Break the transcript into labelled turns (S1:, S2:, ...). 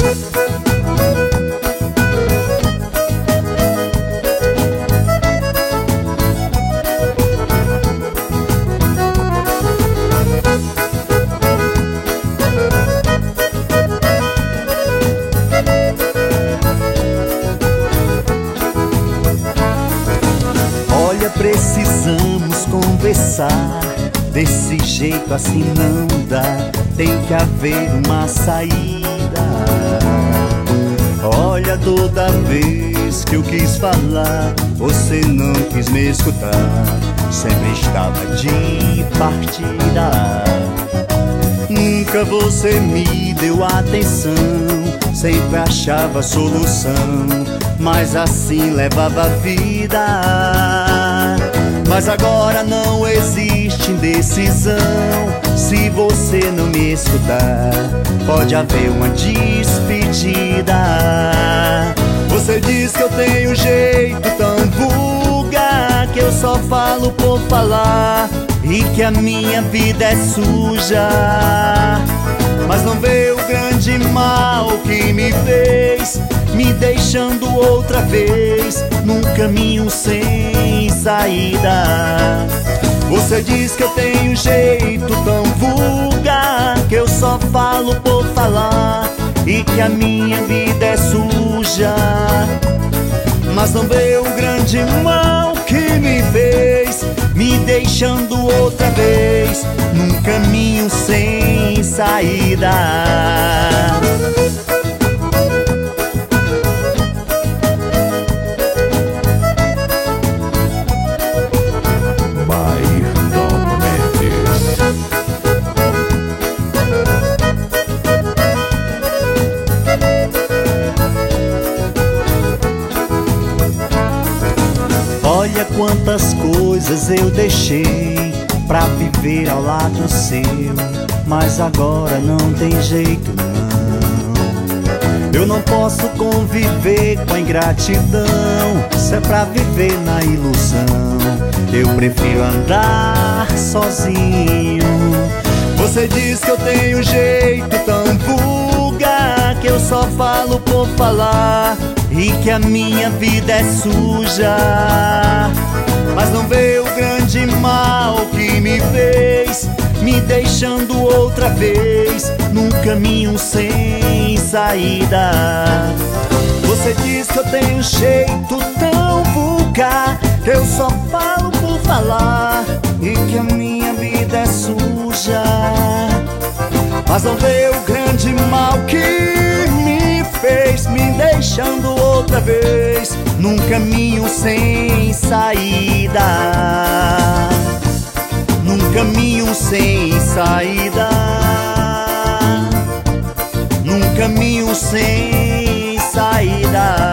S1: Olha, precisamos conversar. Desse jeito assim não dá, tem que haver uma saída. Olha, toda vez que eu quis falar, você não quis me escutar, sempre estava de partida. Nunca você me deu atenção, sempre achava solução, mas assim levava a vida. Mas agora não existe indecisão. Se você não me escutar, pode haver uma despedida. Você diz que eu tenho um jeito tão vulgar, que eu só falo por falar e que a minha vida é suja. Mas não vê o grande mal que me fez, me deixando outra vez num caminho sem saída. Você diz que eu tenho um jeito tão vulgar, que eu só falo por falar e que a minha vida é suja. Mas não vê o grande mal que me fez, me deixando outra vez num caminho sem saída. Olha quantas coisas eu deixei pra viver ao lado seu, mas agora não tem jeito não. Eu não posso conviver com a ingratidão, se é pra viver na ilusão, eu prefiro andar sozinho. Você diz que eu tenho um jeito tão vulgar, que eu só falo por falar e que a minha vida é suja. Mas não vê o grande mal que me fez, me deixando outra vez num caminho sem saída. Você diz que eu tenho um jeito tão vulgar, que eu só falo por falar e que a minha vida é suja. Mas não vê o grande mal que me fez, me deixando outra vez num caminho sem saída. Num caminho sem saída. Num caminho sem saída.